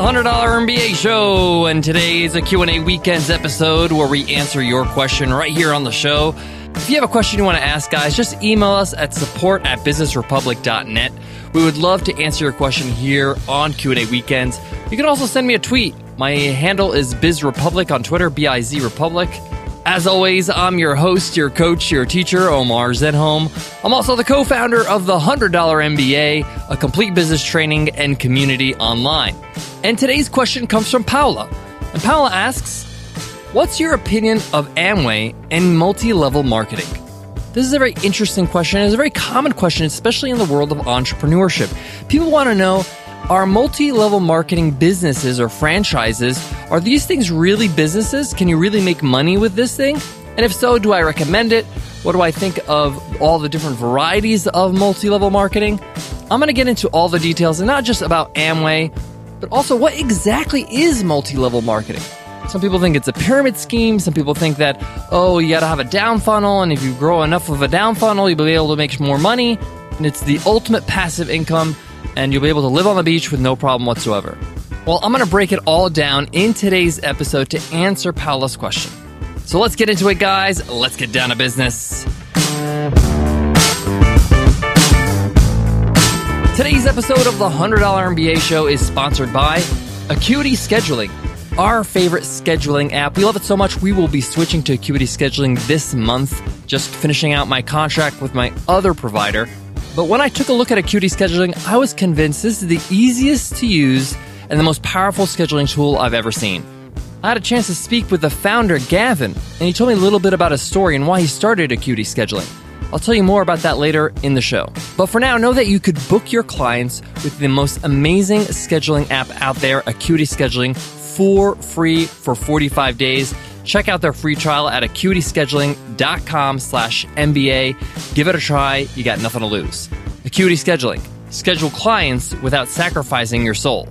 $100 MBA show, and today is a Q&A Weekends episode where we answer your question right here on the show. If you have a question you want to ask, guys, just email us at support@businessrepublic.net. We would love to answer your question here on Q&A Weekends. You can also send me a tweet. My handle is BizRepublic on Twitter, BIZRepublic. As always, I'm your host, your coach, your teacher, Omar Zenhom. I'm also the co-founder of the $100 MBA, a complete business training and community online. And today's question comes from Paula. And Paula asks, what's your opinion of Amway and multi-level marketing? This is a very interesting question. It's a very common question, especially in the world of entrepreneurship. People want to know, are multi-level marketing businesses or franchises, are these things really businesses? Can you really make money with this thing? And if so, do I recommend it? What do I think of all the different varieties of multi-level marketing? I'm going to get into all the details, and not just about Amway, but also what exactly is multi-level marketing? Some people think it's a pyramid scheme. Some people think that, you got to have a down funnel, and if you grow enough of a down funnel, you'll be able to make more money. And it's the ultimate passive income, and you'll be able to live on the beach with no problem whatsoever. Well, I'm going to break it all down in today's episode to answer Paula's question. So let's get into it, guys. Let's get down to business. Today's episode of the $100 MBA show is sponsored by Acuity Scheduling, our favorite scheduling app. We love it so much, we will be switching to Acuity Scheduling this month, just finishing out my contract with my other provider. But when I took a look at Acuity Scheduling, I was convinced this is the easiest to use and the most powerful scheduling tool I've ever seen. I had a chance to speak with the founder, Gavin, and he told me a little bit about his story and why he started Acuity Scheduling. I'll tell you more about that later in the show. But for now, know that you could book your clients with the most amazing scheduling app out there, Acuity Scheduling, for free for 45 days. Check out their free trial at acuityscheduling.com/MBA. Give it a try. You got nothing to lose. Acuity Scheduling. Schedule clients without sacrificing your soul.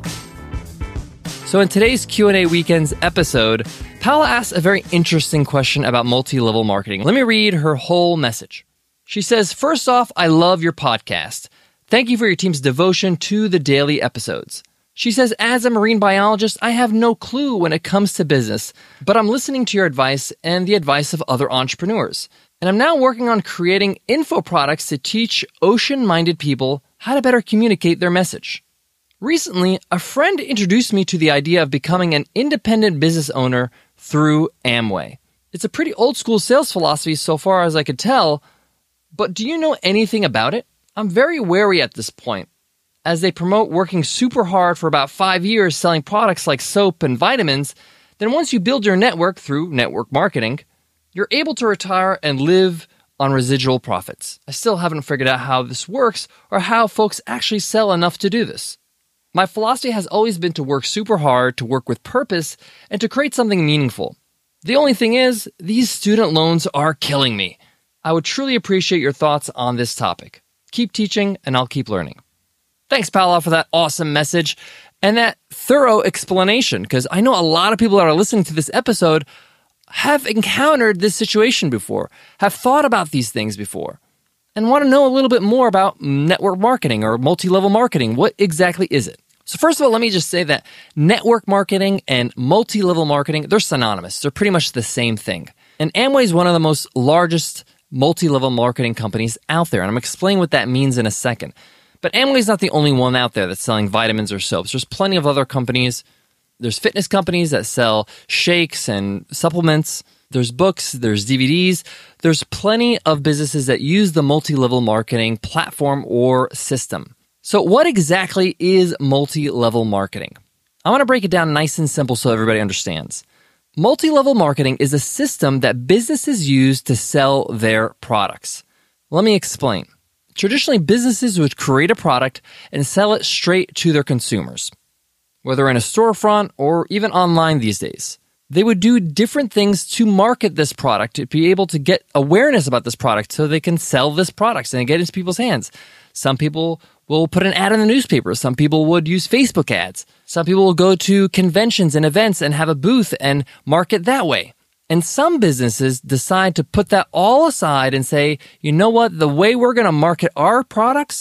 So in today's Q&A Weekends episode, Paula asked a very interesting question about multi-level marketing. Let me read her whole message. She says, first off, I love your podcast. Thank you for your team's devotion to the daily episodes. She says, as a marine biologist, I have no clue when it comes to business, but I'm listening to your advice and the advice of other entrepreneurs. And I'm now working on creating info products to teach ocean-minded people how to better communicate their message. Recently, a friend introduced me to the idea of becoming an independent business owner through Amway. It's a pretty old-school sales philosophy so far as I could tell, but do you know anything about it? I'm very wary at this point, as they promote working super hard for about 5 years selling products like soap and vitamins. Then once you build your network through network marketing, you're able to retire and live on residual profits. I still haven't figured out how this works or how folks actually sell enough to do this. My philosophy has always been to work super hard, to work with purpose, and to create something meaningful. The only thing is, these student loans are killing me. I would truly appreciate your thoughts on this topic. Keep teaching, and I'll keep learning. Thanks, Paula, for that awesome message and that thorough explanation, because I know a lot of people that are listening to this episode have encountered this situation before, have thought about these things before, and want to know a little bit more about network marketing or multi-level marketing. What exactly is it? So first of all, let me just say that network marketing and multi-level marketing, they're synonymous. They're pretty much the same thing. And Amway is one of the most largest multi-level marketing companies out there, and I'm explaining what that means in a second. But Amway is not the only one out there that's selling vitamins or soaps. There's plenty of other companies. There's fitness companies that sell shakes and supplements. There's books. There's DVDs. There's plenty of businesses that use the multi-level marketing platform or system. So what exactly is multi-level marketing? I want to break it down nice and simple so everybody understands. Multi-level marketing is a system that businesses use to sell their products. Let me explain. Traditionally, businesses would create a product and sell it straight to their consumers, whether in a storefront or even online these days. They would do different things to market this product, to be able to get awareness about this product so they can sell this product and get it into people's hands. Some people will put an ad in the newspaper. Some people would use Facebook ads. Some people will go to conventions and events and have a booth and market that way. And some businesses decide to put that all aside and say, you know what, the way we're going to market our products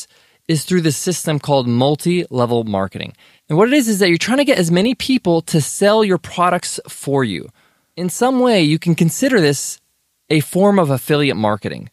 is through this system called multi-level marketing. And what it is that you're trying to get as many people to sell your products for you. In some way, you can consider this a form of affiliate marketing,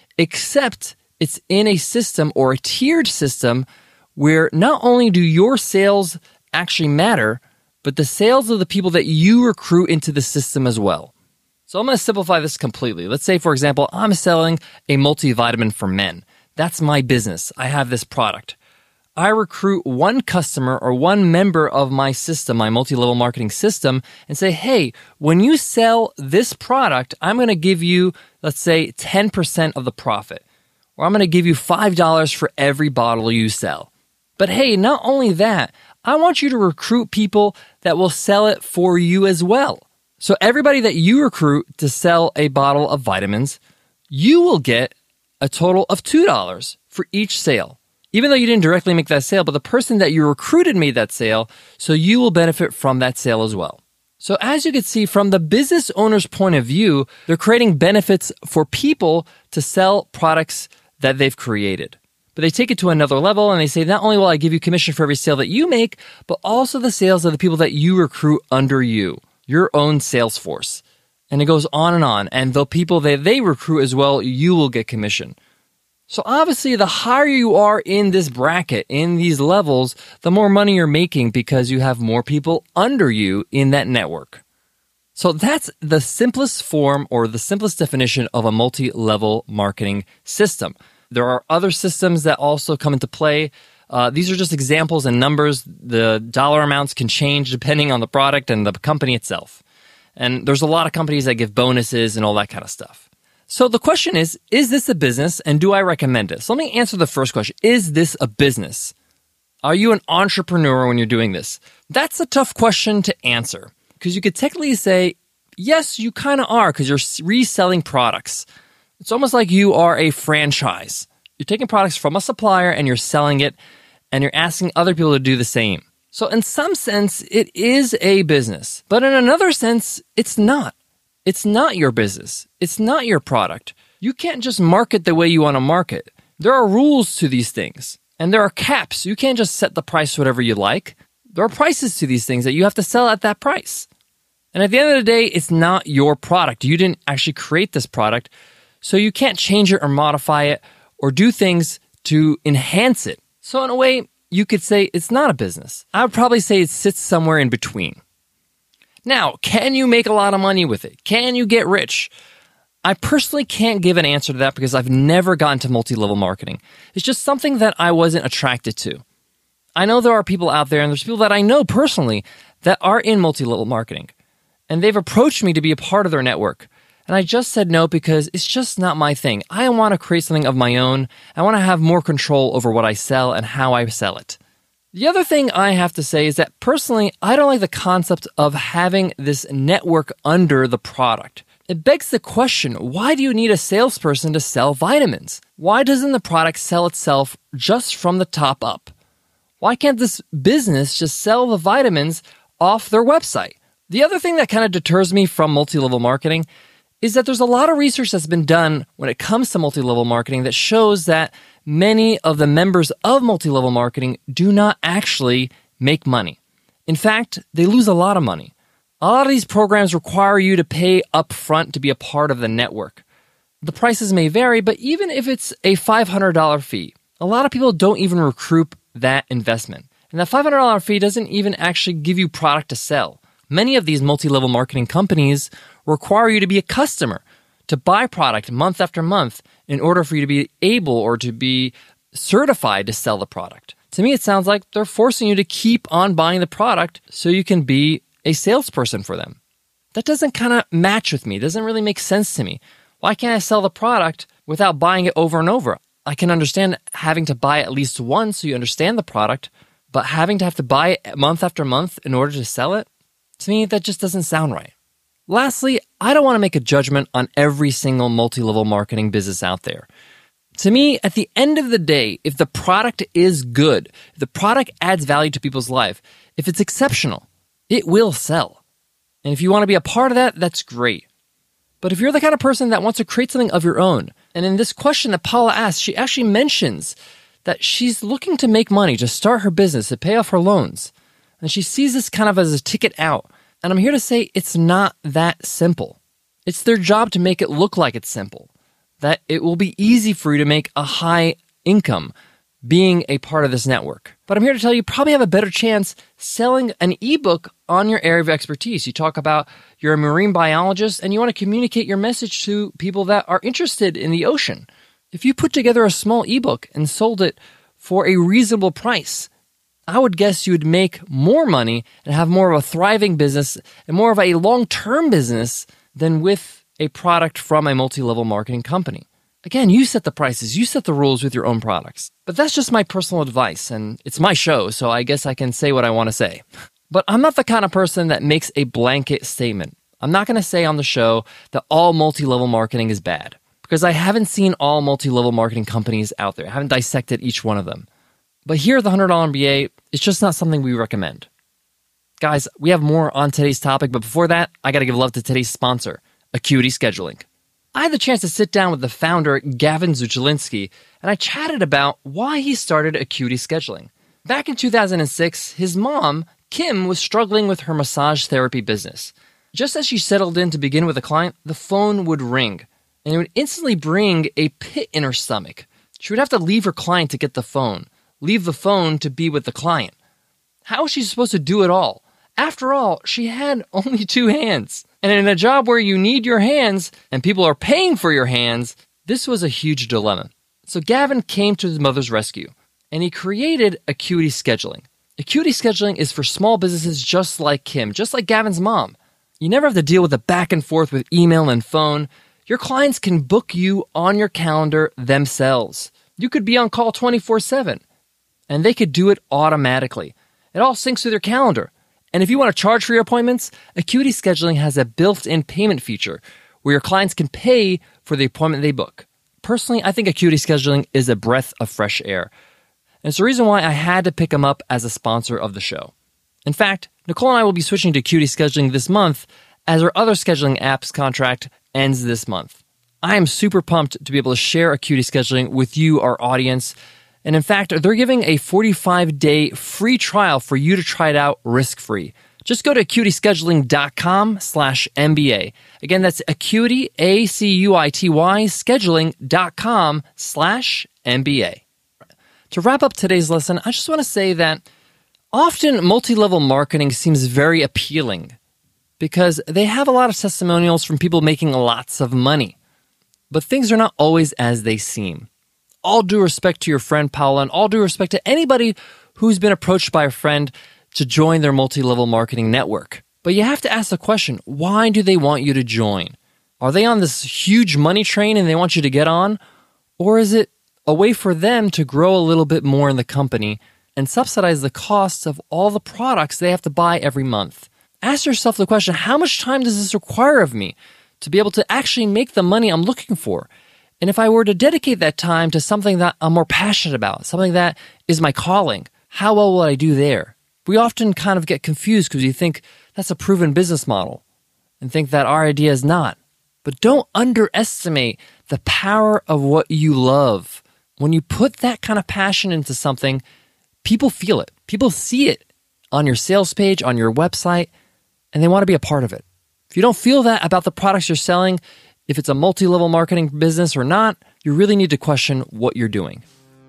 except it's in a system or a tiered system where not only do your sales actually matter, but the sales of the people that you recruit into the system as well. So I'm going to simplify this completely. Let's say, for example, I'm selling a multivitamin for men. That's my business. I have this product. I recruit one customer or one member of my system, my multi-level marketing system, and say, hey, when you sell this product, I'm going to give you, let's say, 10% of the profit. Or I'm going to give you $5 for every bottle you sell. But hey, not only that, I want you to recruit people that will sell it for you as well. So everybody that you recruit to sell a bottle of vitamins, you will get a total of $2 for each sale. Even though you didn't directly make that sale, but the person that you recruited made that sale, so you will benefit from that sale as well. So as you can see, from the business owner's point of view, they're creating benefits for people to sell products that they've created. But they take it to another level and they say, not only will I give you commission for every sale that you make, but also the sales of the people that you recruit under you, your own sales force. And it goes on. And the people that they recruit as well, you will get commission. So obviously, the higher you are in this bracket, in these levels, the more money you're making because you have more people under you in that network. So that's the simplest form or the simplest definition of a multi-level marketing system. There are other systems that also come into play. These are just examples and numbers. The dollar amounts can change depending on the product and the company itself. And there's a lot of companies that give bonuses and all that kind of stuff. So the question is this a business and do I recommend it? So let me answer the first question. Is this a business? Are you an entrepreneur when you're doing this? That's a tough question to answer because you could technically say, yes, you kind of are because you're reselling products. It's almost like you are a franchise. You're taking products from a supplier and you're selling it and you're asking other people to do the same. So in some sense, it is a business. But in another sense, it's not. It's not your business. It's not your product. You can't just market the way you want to market. There are rules to these things. And there are caps. You can't just set the price whatever you like. There are prices to these things that you have to sell at that price. And at the end of the day, it's not your product. You didn't actually create this product. So you can't change it or modify it or do things to enhance it. So in a way, you could say it's not a business. I would probably say it sits somewhere in between. Now, can you make a lot of money with it? Can you get rich? I personally can't give an answer to that because I've never gotten to multi-level marketing. It's just something that I wasn't attracted to. I know there are people out there, and there's people that I know personally that are in multi-level marketing. And they've approached me to be a part of their network. And I just said no because it's just not my thing. I want to create something of my own. I want to have more control over what I sell and how I sell it. The other thing I have to say is that personally, I don't like the concept of having this network under the product. It begs the question, why do you need a salesperson to sell vitamins? Why doesn't the product sell itself just from the top up? Why can't this business just sell the vitamins off their website? The other thing that kind of deters me from multi-level marketing is that there's a lot of research that's been done when it comes to multi-level marketing that shows that many of the members of multi-level marketing do not actually make money. In fact, they lose a lot of money. A lot of these programs require you to pay up front to be a part of the network. The prices may vary, but even if it's a $500 fee, a lot of people don't even recoup that investment. And that $500 fee doesn't even actually give you product to sell. Many of these multi-level marketing companies require you to be a customer, to buy product month after month in order for you to be able or to be certified to sell the product. To me, it sounds like they're forcing you to keep on buying the product so you can be a salesperson for them. That doesn't kind of match with me. It doesn't really make sense to me. Why can't I sell the product without buying it over and over? I can understand having to buy at least once so you understand the product, but having to have to buy it month after month in order to sell it, to me, that just doesn't sound right. Lastly, I don't want to make a judgment on every single multi-level marketing business out there. To me, at the end of the day, if the product is good, if the product adds value to people's life, if it's exceptional, it will sell. And if you want to be a part of that, that's great. But if you're the kind of person that wants to create something of your own, and in this question that Paula asked, she actually mentions that she's looking to make money to start her business, to pay off her loans. And she sees this kind of as a ticket out. And I'm here to say it's not that simple. It's their job to make it look like it's simple, that it will be easy for you to make a high income being a part of this network. But I'm here to tell you probably have a better chance selling an ebook on your area of expertise. You talk about you're a marine biologist and you want to communicate your message to people that are interested in the ocean. If you put together a small ebook and sold it for a reasonable price, I would guess you would make more money and have more of a thriving business and more of a long-term business than with a product from a multi-level marketing company. Again, you set the prices, you set the rules with your own products. But that's just my personal advice, and it's my show, so I guess I can say what I want to say. But I'm not the kind of person that makes a blanket statement. I'm not going to say on the show that all multi-level marketing is bad, because I haven't seen all multi-level marketing companies out there. I haven't dissected each one of them. But here at the $100 MBA, it's just not something we recommend. Guys, we have more on today's topic, but before that, I got to give love to today's sponsor, Acuity Scheduling. I had the chance to sit down with the founder, Gavin Zuchlinski, and I chatted about why he started Acuity Scheduling. Back in 2006, his mom, Kim, was struggling with her massage therapy business. Just as she settled in to begin with a client, the phone would ring, and it would instantly bring a pit in her stomach. She would have to leave her client to get the phone, leave the phone to be with the client. How was she supposed to do it all? After all, she had only 2 hands. And in a job where you need your hands and people are paying for your hands, this was a huge dilemma. So Gavin came to his mother's rescue, and he created Acuity Scheduling. Acuity Scheduling is for small businesses just like Kim, just like Gavin's mom. You never have to deal with the back and forth with email and phone. Your clients can book you on your calendar themselves. You could be on call 24/7, and they could do it automatically. It all syncs with your calendar. And if you want to charge for your appointments, Acuity Scheduling has a built-in payment feature where your clients can pay for the appointment they book. Personally, I think Acuity Scheduling is a breath of fresh air. And it's the reason why I had to pick them up as a sponsor of the show. In fact, Nicole and I will be switching to Acuity Scheduling this month as our other scheduling app's contract ends this month. I am super pumped to be able to share Acuity Scheduling with you, our audience. And in fact, they're giving a 45-day free trial for you to try it out risk-free. Just go to acuityscheduling.com/MBA. Again, that's Acuity, A-C-U-I-T-Y, scheduling.com/MBA. To wrap up today's lesson, I just want to say that often multi-level marketing seems very appealing because they have a lot of testimonials from people making lots of money. But things are not always as they seem. All due respect to your friend Paula, and all due respect to anybody who's been approached by a friend to join their multi-level marketing network. But you have to ask the question, why do they want you to join? Are they on this huge money train and they want you to get on? Or is it a way for them to grow a little bit more in the company and subsidize the costs of all the products they have to buy every month? Ask yourself the question, how much time does this require of me to be able to actually make the money I'm looking for? And if I were to dedicate that time to something that I'm more passionate about, something that is my calling, how well will I do there? We often kind of get confused because we think that's a proven business model and think that our idea is not. But don't underestimate the power of what you love. When you put that kind of passion into something, people feel it. People see it on your sales page, on your website, and they want to be a part of it. If you don't feel that about the products you're selling, if it's a multi-level marketing business or not, you really need to question what you're doing.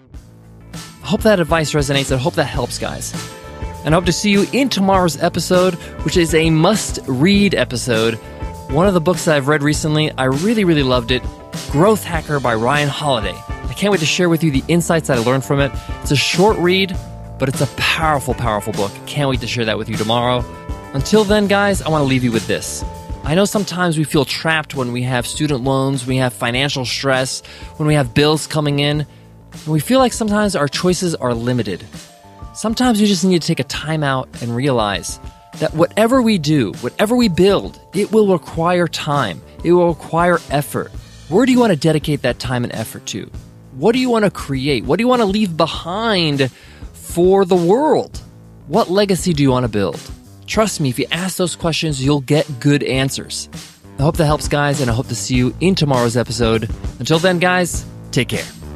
I hope that advice resonates. I hope that helps, guys. And I hope to see you in tomorrow's episode, which is a must-read episode. One of the books that I've read recently, I really, really loved it, Growth Hacker by Ryan Holiday. I can't wait to share with you the insights that I learned from it. It's a short read, but it's a powerful, powerful book. Can't wait to share that with you tomorrow. Until then, guys, I want to leave you with this. I know sometimes we feel trapped when we have student loans, we have financial stress, when we have bills coming in, and we feel like sometimes our choices are limited. Sometimes we just need to take a time out and realize that whatever we do, whatever we build, it will require time. It will require effort. Where do you want to dedicate that time and effort to? What do you want to create? What do you want to leave behind for the world? What legacy do you want to build? Trust me, if you ask those questions, you'll get good answers. I hope that helps, guys, and I hope to see you in tomorrow's episode. Until then, guys, take care.